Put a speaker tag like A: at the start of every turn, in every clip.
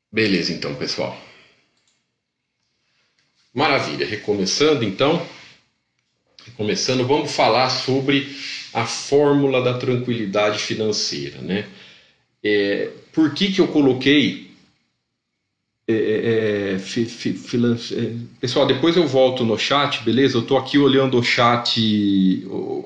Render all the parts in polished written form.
A: Beleza, então, pessoal. Maravilha. Recomeçando, então. Recomeçando, vamos falar sobre a fórmula da tranquilidade financeira, né? Por que eu coloquei... Pessoal, depois eu volto no chat, beleza? Eu tô aqui olhando o chat,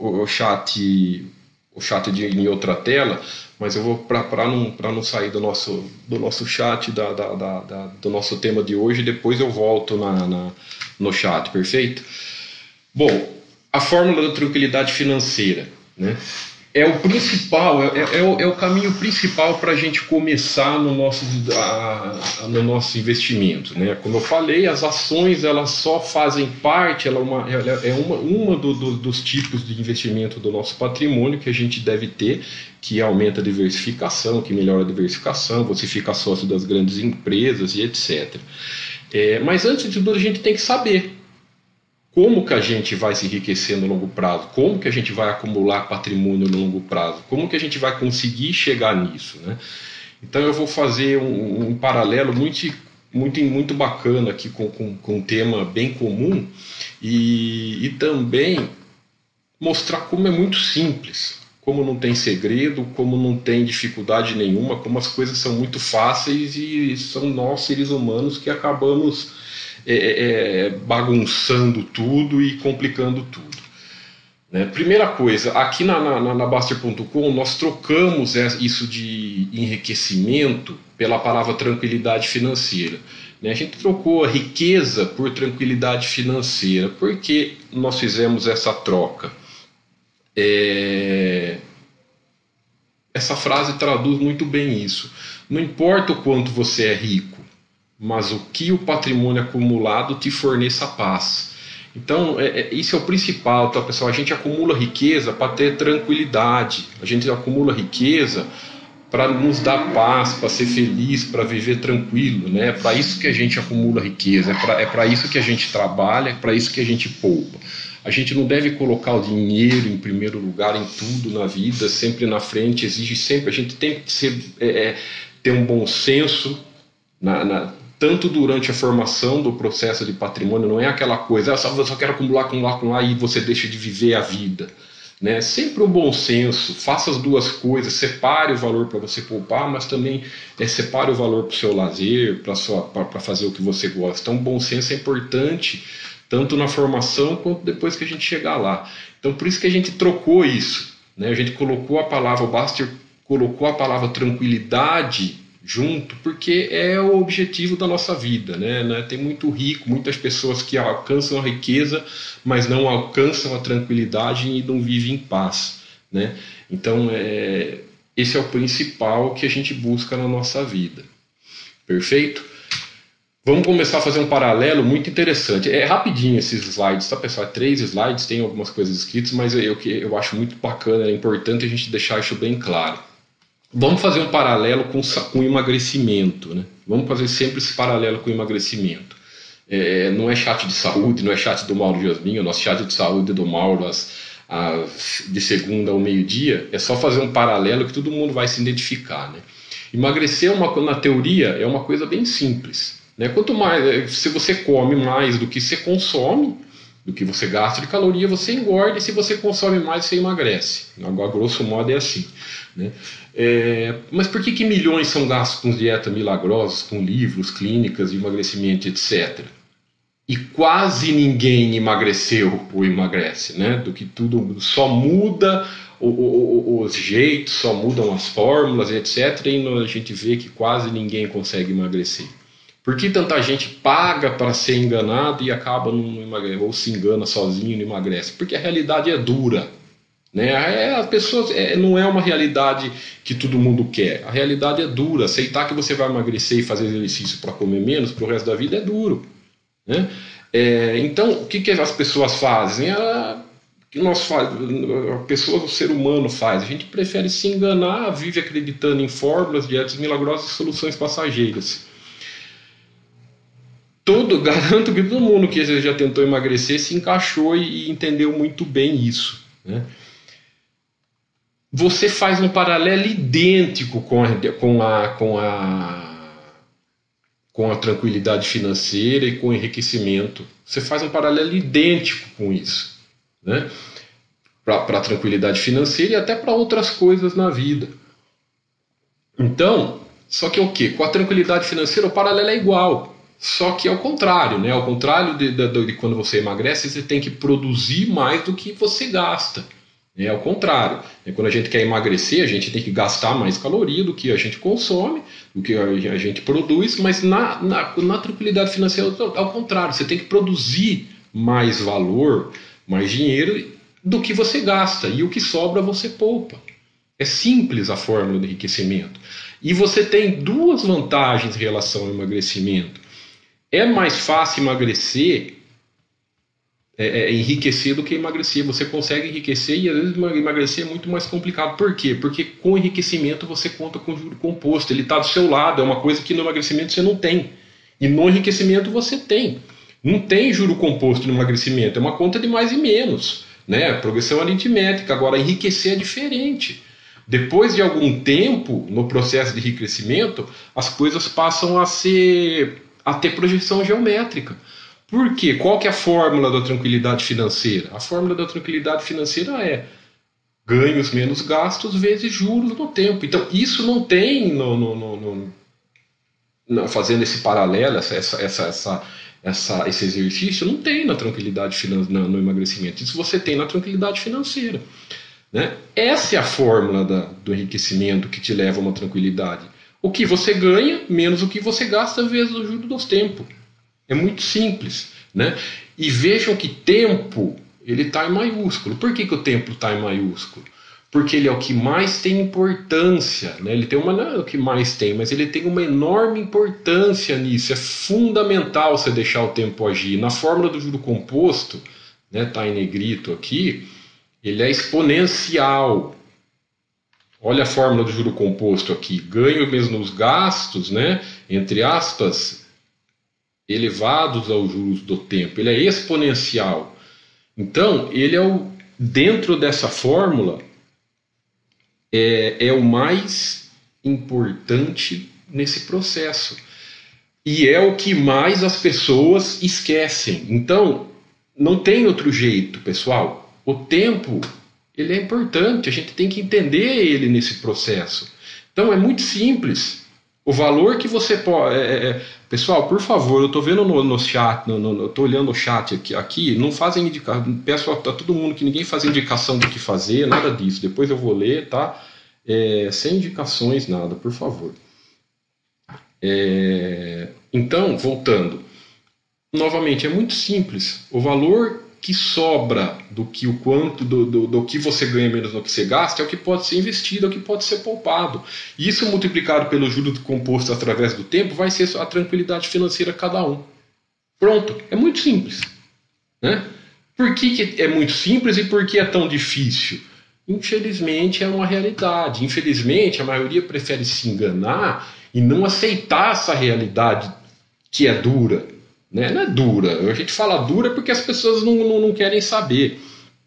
A: o chat em outra tela, mas eu vou para não sair do nosso chat do nosso tema de hoje, depois eu volto no chat, perfeito? Bom, a fórmula da tranquilidade financeira, né? É o principal, é o caminho principal para a gente começar no nosso investimento, né? Como eu falei, as ações elas só fazem parte, ela é uma dos tipos de investimento do nosso patrimônio que a gente deve ter, que aumenta a diversificação, que melhora a diversificação, você fica sócio das grandes empresas e etc. Mas antes de tudo a gente tem que saber como que a gente vai se enriquecer no longo prazo, como que a gente vai acumular patrimônio no longo prazo, como que a gente vai conseguir chegar nisso, né? Então eu vou fazer um paralelo muito bacana aqui com um tema bem comum e também mostrar como é muito simples, como não tem segredo, como não tem dificuldade nenhuma, como as coisas são muito fáceis e são nós, seres humanos, que acabamos bagunçando tudo e complicando tudo. Né? Primeira coisa, aqui na Baster.com nós trocamos isso de enriquecimento pela palavra tranquilidade financeira. Né? A gente trocou a riqueza por tranquilidade financeira. Por que nós fizemos essa troca? Essa frase traduz muito bem isso. Não importa o quanto você é rico, mas o que o patrimônio acumulado te forneça paz. Então, isso é o principal, tá, pessoal? A gente acumula riqueza para ter tranquilidade, a gente acumula riqueza para nos dar paz, para ser feliz, para viver tranquilo, né? É para isso que a gente acumula riqueza, é para isso que a gente trabalha, é para isso que a gente poupa. A gente não deve colocar o dinheiro em primeiro lugar em tudo na vida, sempre na frente, exige sempre, a gente tem que ter um bom senso, tanto durante a formação do processo de patrimônio, não é aquela coisa, eu só quero acumular, acumular, acumular e você deixa de viver a vida. Né? Sempre um bom senso, faça as duas coisas, separe o valor para você poupar, mas também separe o valor para o seu lazer, para fazer o que você gosta. Então, o bom senso é importante, tanto na formação quanto depois que a gente chegar lá. Então, por isso que a gente trocou isso. Né? A gente colocou a palavra, o Baster colocou a palavra tranquilidade junto, porque é o objetivo da nossa vida, né? Tem muito rico, muitas pessoas que alcançam a riqueza, mas não alcançam a tranquilidade e não vivem em paz, né? Então, esse é o principal que a gente busca na nossa vida. Perfeito? Vamos começar a fazer um paralelo muito interessante. É rapidinho esses slides, tá, pessoal? 3 slides, tem algumas coisas escritas, mas eu acho muito bacana, é importante a gente deixar isso bem claro. Vamos fazer um paralelo com o emagrecimento, né? Vamos fazer sempre esse paralelo com o emagrecimento. Não é chat de saúde, não é chat do Mauro Jasmin, o nosso chat de saúde do Mauro de segunda ao meio-dia, é só fazer um paralelo que todo mundo vai se identificar, né? Emagrecer na teoria é uma coisa bem simples, né? Quanto mais, se você come mais do que você consome, do que você gasta de caloria, você engorda, e se você consome mais, você emagrece. Agora, grosso modo, é assim. Né? Mas por que milhões são gastos com dietas milagrosas, com livros, clínicas de emagrecimento, etc.? E quase ninguém emagreceu ou emagrece, né? Do que tudo só muda os jeitos, só mudam as fórmulas, etc. E a gente vê que quase ninguém consegue emagrecer. Por que tanta gente paga para ser enganado e acaba não emagrecendo, ou se engana sozinho e não emagrece? Porque a realidade é dura. Né? As pessoas, não é uma realidade que todo mundo quer. A realidade é dura. Aceitar que você vai emagrecer e fazer exercício para comer menos para o resto da vida é duro. Né? Então, o que as pessoas fazem? O ser humano faz. A gente prefere se enganar, vive acreditando em fórmulas, dietas milagrosas e soluções passageiras. Garanto que todo mundo que já tentou emagrecer se encaixou e entendeu muito bem isso. Né? Você faz um paralelo idêntico com a com a tranquilidade financeira e com o enriquecimento. Você faz um paralelo idêntico com isso, né? Para a tranquilidade financeira e até para outras coisas na vida. Então, só que o quê? Com a tranquilidade financeira o paralelo é igual, só que é o contrário, né? Ao contrário de quando você emagrece, você tem que produzir mais do que você gasta. É o contrário. Quando a gente quer emagrecer, a gente tem que gastar mais caloria do que a gente consome, do que a gente produz, mas na tranquilidade financeira é o contrário. Você tem que produzir mais valor, mais dinheiro do que você gasta, e o que sobra você poupa. É simples a fórmula do enriquecimento. E você tem duas vantagens em relação ao emagrecimento. É mais fácil emagrecer, enriquecer do que emagrecer. Você consegue enriquecer e às vezes emagrecer é muito mais complicado. Por quê? Porque com enriquecimento você conta com juro composto. Ele está do seu lado, é uma coisa que no emagrecimento você não tem. E no enriquecimento você tem. Não tem juro composto no emagrecimento, é uma conta de mais e menos, né? Progressão aritmética. Agora, enriquecer é diferente. Depois de algum tempo no processo de enriquecimento, as coisas passam a ter projeção geométrica. Por quê? Qual que é a fórmula da tranquilidade financeira? A fórmula da tranquilidade financeira é ganhos menos gastos vezes juros no tempo. Então, isso não tem fazendo esse paralelo, esse exercício, não tem na tranquilidade financeira, no emagrecimento. Isso você tem na tranquilidade financeira. Né? Essa é a fórmula do enriquecimento que te leva a uma tranquilidade. O que você ganha menos o que você gasta vezes o juro dos tempos. É muito simples, né? E vejam que tempo, ele está em maiúsculo. Por que o tempo está em maiúsculo? Porque ele é o que mais tem importância, né? Ele tem não é o que mais tem, mas ele tem uma enorme importância nisso. É fundamental você deixar o tempo agir. Na fórmula do juro composto, né, tá em negrito aqui, ele é exponencial. Olha a fórmula do juro composto aqui. Ganho mesmo nos gastos, né, entre aspas, elevados aos juros do tempo. Ele é exponencial. Então, ele dentro dessa fórmula, é o mais importante nesse processo. E é o que mais as pessoas esquecem. Então, não tem outro jeito, pessoal. O tempo, ele é importante. A gente tem que entender ele nesse processo. Então, é muito simples. O valor que você pode... Pessoal, por favor, eu estou vendo no chat, eu estou olhando o chat aqui, não fazem indicação, peço a todo mundo que ninguém faz indicação do que fazer, nada disso, depois eu vou ler, tá? Sem indicações, nada, por favor. Então, voltando, novamente, é muito simples, o valor que sobra do que você ganha menos do que você gasta é o que pode ser investido, é o que pode ser poupado. E isso multiplicado pelo juros composto através do tempo vai ser a tranquilidade financeira cada um. Pronto, é muito simples. Né? Por que é muito simples e por que é tão difícil? Infelizmente é uma realidade. Infelizmente a maioria prefere se enganar e não aceitar essa realidade que é dura. Né? Não é dura, a gente fala dura porque as pessoas não querem saber.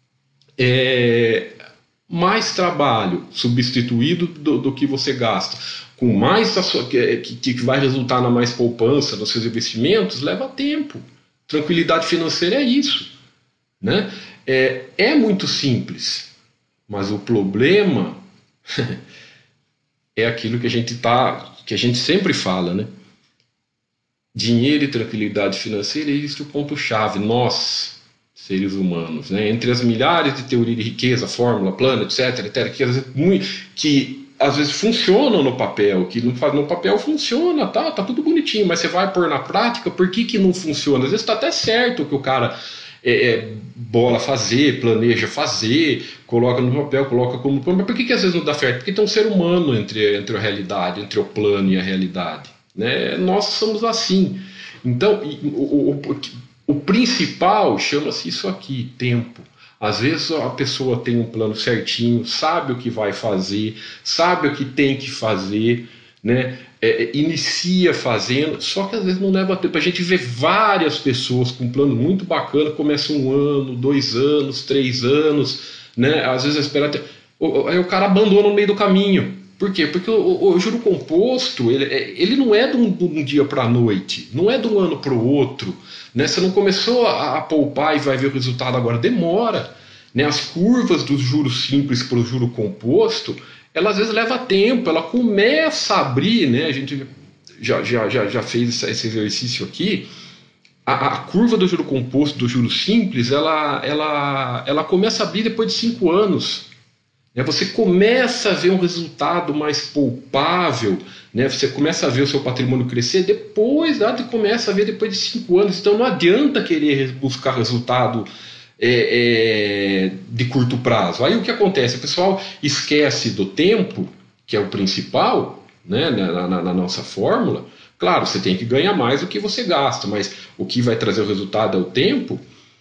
A: Mais trabalho substituído do que você gasta, com mais que vai resultar na mais poupança nos seus investimentos, leva tempo. Tranquilidade financeira é isso. Né? É muito simples, mas o problema é aquilo que a gente sempre fala, né? Dinheiro e tranquilidade financeira, existe o ponto-chave, nós, seres humanos, né? Entre as milhares de teorias de riqueza, fórmula, plano, etc., que às vezes funcionam no papel, que no papel funciona, tá tudo bonitinho, mas você vai pôr na prática, por que não funciona? Às vezes está até certo o que o cara bola fazer, planeja fazer, coloca no papel, coloca como plano, mas por que às vezes não dá certo? Porque tem um ser humano entre a realidade, entre o plano e a realidade. Né? Nós somos assim. Então, o principal chama-se isso aqui, tempo. Às vezes a pessoa tem um plano certinho, sabe o que vai fazer, sabe o que tem que fazer, né? Inicia fazendo, só que às vezes não leva tempo. A gente vê várias pessoas com um plano muito bacana, começa 1 ano, 2 anos, 3 anos, né? Às vezes espera até... Aí o cara abandona no meio do caminho. Por quê? Porque o juro composto ele não é de um dia para a noite, não é de um ano para o outro. Né? Você não começou a poupar e vai ver o resultado agora, demora. Né? As curvas dos juros simples para o juro composto, ela às vezes leva tempo, ela começa a abrir, né? A gente já fez esse exercício aqui. A curva do juro composto, do juro simples, ela começa a abrir depois de 5 anos. Né? Você começa a ver um resultado mais poupável, né? Você começa a ver o seu patrimônio crescer depois, começa a ver depois de 5 anos. Então não adianta querer buscar resultado de curto prazo. Aí o que acontece? O pessoal esquece do tempo, que é o principal, né, na nossa fórmula. Claro, você tem que ganhar mais do que você gasta, mas o que vai trazer o resultado é o tempo.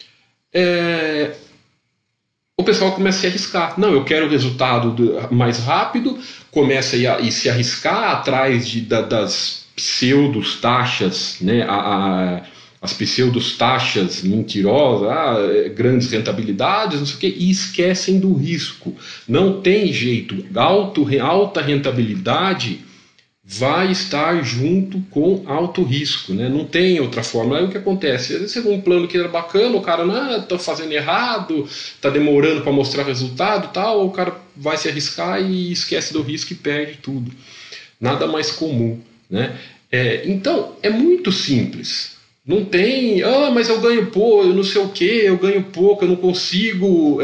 A: O pessoal começa a se arriscar. Não, eu quero o resultado mais rápido, começa a se arriscar atrás das pseudos taxas, né, as pseudos taxas mentirosas, grandes rentabilidades, não sei o quê, e esquecem do risco. Não tem jeito. Alta rentabilidade vai estar junto com alto risco, né? Não tem outra forma. Aí o que acontece? Às vezes você tem um plano que era bacana, o cara, não, estou fazendo errado, está demorando para mostrar resultado, tal, o cara vai se arriscar e esquece do risco e perde tudo. Nada mais comum, né? Então, é muito simples. Não tem, mas eu ganho pouco, eu não sei o que, eu ganho pouco, eu não consigo,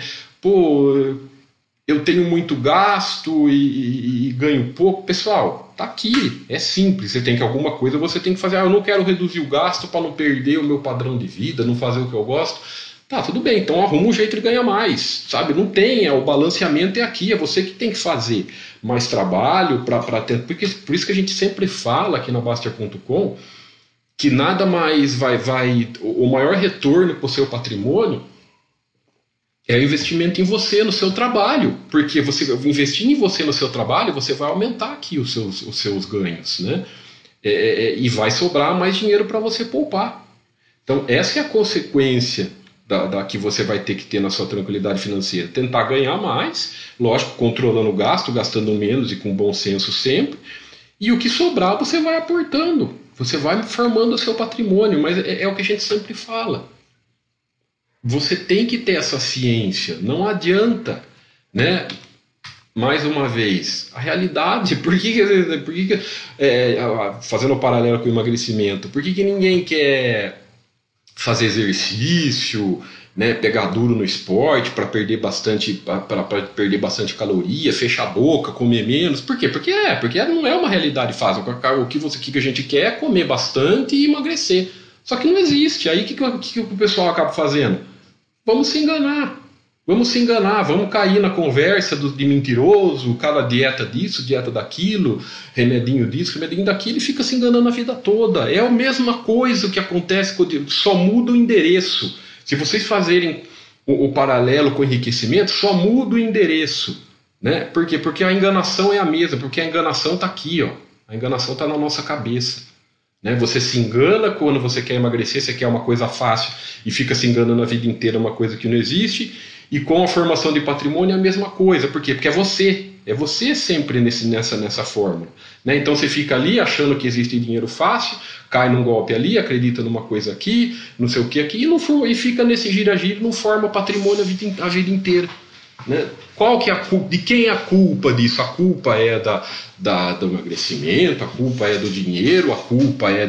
A: eu tenho muito gasto e ganho pouco. Pessoal, tá aqui, é simples. Você tem que alguma coisa, você tem que fazer. Eu não quero reduzir o gasto para não perder o meu padrão de vida, não fazer o que eu gosto. Tá, tudo bem, então arruma um jeito de ganhar mais, sabe? Não tem, o balanceamento é aqui, é você que tem que fazer mais trabalho para ter. Porque, por isso que a gente sempre fala aqui na Baster.com que nada mais o maior retorno para o seu patrimônio é o investimento em você, no seu trabalho. Porque você investindo em você, no seu trabalho, você vai aumentar aqui os seus ganhos, né? E vai sobrar mais dinheiro para você poupar. Então, essa é a consequência da que você vai ter que ter na sua tranquilidade financeira. Tentar ganhar mais, lógico, controlando o gasto, gastando menos e com bom senso sempre. E o que sobrar, você vai aportando. Você vai formando o seu patrimônio. Mas é o que a gente sempre fala. Você tem que ter essa ciência, não adianta, né? Mais uma vez, a realidade, fazendo um paralelo com o emagrecimento, por que ninguém quer fazer exercício, né, pegar duro no esporte para perder bastante caloria, fechar a boca, comer menos? Por quê? Porque não é uma realidade fácil. O que a gente quer é comer bastante e emagrecer. Só que não existe. Aí o que o pessoal acaba fazendo? Vamos se enganar, vamos cair na conversa de mentiroso, cada dieta disso, dieta daquilo, remedinho disso, remedinho daquilo, e fica se enganando a vida toda. É a mesma coisa que acontece, só muda o endereço. Se vocês fazerem o paralelo com o enriquecimento, só muda o endereço. Né? Por quê? Porque a enganação é a mesma, porque a enganação está aqui, ó. A enganação está na nossa cabeça. Né? Você se engana quando você quer emagrecer, você quer uma coisa fácil e fica se enganando a vida inteira, uma coisa que não existe. E com a formação de patrimônio é a mesma coisa. Por quê? Porque é você sempre nessa fórmula. Né? Então você fica ali achando que existe dinheiro fácil, cai num golpe ali, acredita numa coisa aqui, não sei o que aqui, e fica nesse gira-gira, não forma patrimônio a vida inteira. Né? Qual que é de quem é a culpa disso? A culpa é do emagrecimento, a culpa é do dinheiro, a culpa é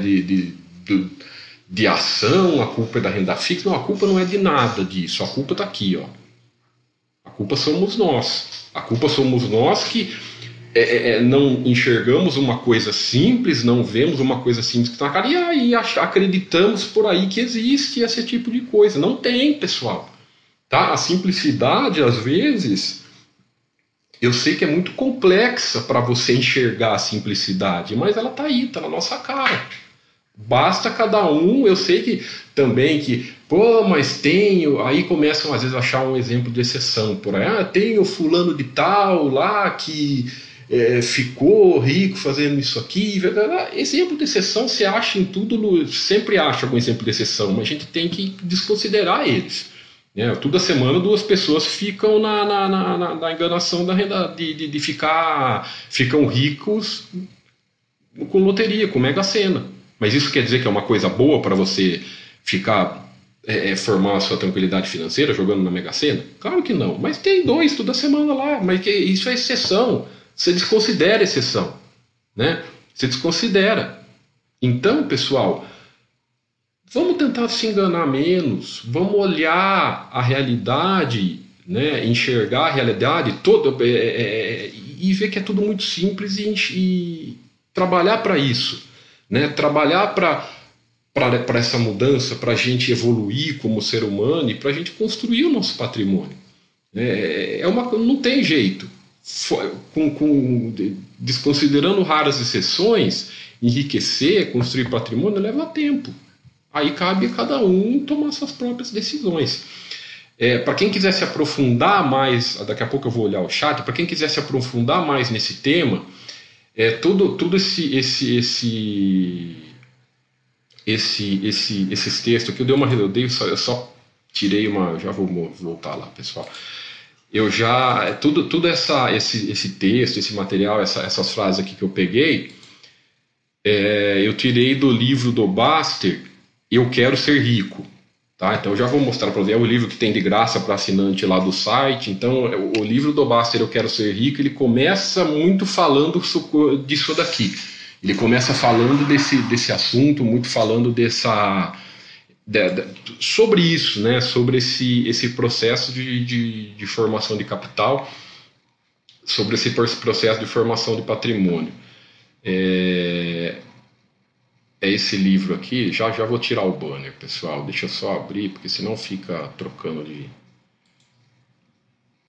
A: de ação, a culpa é da renda fixa. Não, a culpa não é de nada disso, a culpa está aqui, ó. A culpa somos nós. A culpa somos nós que não enxergamos uma coisa simples, não vemos uma coisa simples que está na cara e aí acreditamos por aí que existe esse tipo de coisa. Não tem, pessoal. Tá? A simplicidade, às vezes, eu sei que é muito complexa para você enxergar a simplicidade, mas ela está aí, está na nossa cara. Basta cada um, eu sei que também mas tenho, aí começam às vezes a achar um exemplo de exceção por aí, tem o fulano de tal lá que ficou rico fazendo isso aqui, exemplo de exceção você acha em tudo, sempre acha algum exemplo de exceção, mas a gente tem que desconsiderar eles. Toda semana duas pessoas ficam na enganação da renda, de ficam ricos com loteria, com Mega Sena. Mas isso quer dizer que é uma coisa boa para você ficar formar a sua tranquilidade financeira jogando na Mega Sena? Claro que não. Mas tem dois toda semana lá. Mas isso é exceção. Você desconsidera a exceção, né? Você desconsidera. Então, pessoal, vamos tentar se enganar menos. Vamos olhar a realidade, né? Enxergar a realidade toda e ver que é tudo muito simples e trabalhar para isso, né? Trabalhar para essa mudança, para a gente evoluir como ser humano e para a gente construir o nosso patrimônio. Não tem jeito. Desconsiderando raras exceções, enriquecer, construir patrimônio leva tempo. Aí cabe a cada um tomar suas próprias decisões. Para quem quiser se aprofundar mais, daqui a pouco eu vou olhar o chat, para quem quiser se aprofundar mais nesse tema, tudo esses textos que eu eu só tirei uma, já vou voltar lá, pessoal. Eu já tudo esse texto, esse material, essas frases aqui que eu peguei, eu tirei do livro do Baster, Eu Quero Ser Rico, tá? Então eu já vou mostrar para você, é o livro que tem de graça para assinante lá do site. Então o livro do Baster, Eu Quero Ser Rico, ele começa muito falando disso daqui. Ele começa falando desse assunto, muito falando sobre isso, né? Sobre esse processo de formação de capital, sobre esse processo de formação de patrimônio. É esse livro aqui. Já vou tirar o banner, pessoal. Deixa eu só abrir, porque senão fica trocando de